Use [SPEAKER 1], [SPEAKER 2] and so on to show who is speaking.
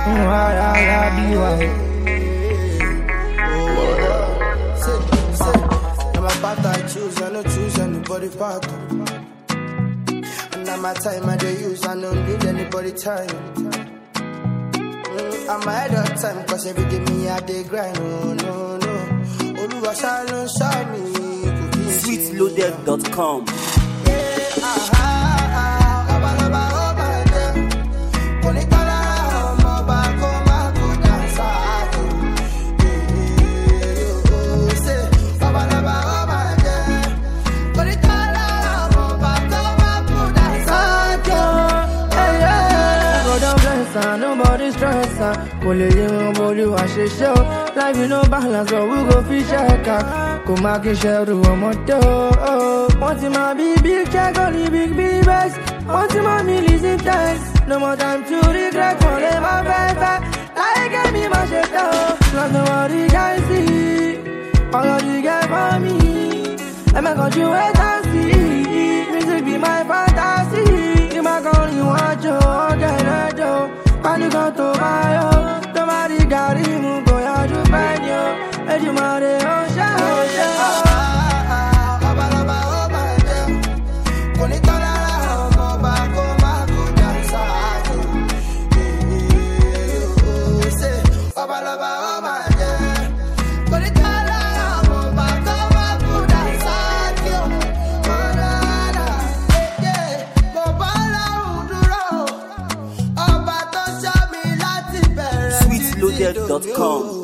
[SPEAKER 1] I'm about to choose, I don't choose anybody part. And now my time I dey use, I don't need anybody time. I'm ahead of time, cause every day me I dey grind. No. Oluwa shine me.
[SPEAKER 2] Sweetloaded.com.
[SPEAKER 3] Nobody stress Kole ye body wash a show. Life you no balance, so we go fish check. Come back and share the moto. Want my big check on the big bass. Want my millies in thanks. No more time to regret. Kole my baby. I gave me my shit out. Not nobody can see. All of you get for me. I'm gonna you wait and see. Music be my fantasy. You might call you want you, get a joke. Panic out to my own. Nobody got him, go out to find you. And you might have
[SPEAKER 2] Sweetloaded.com.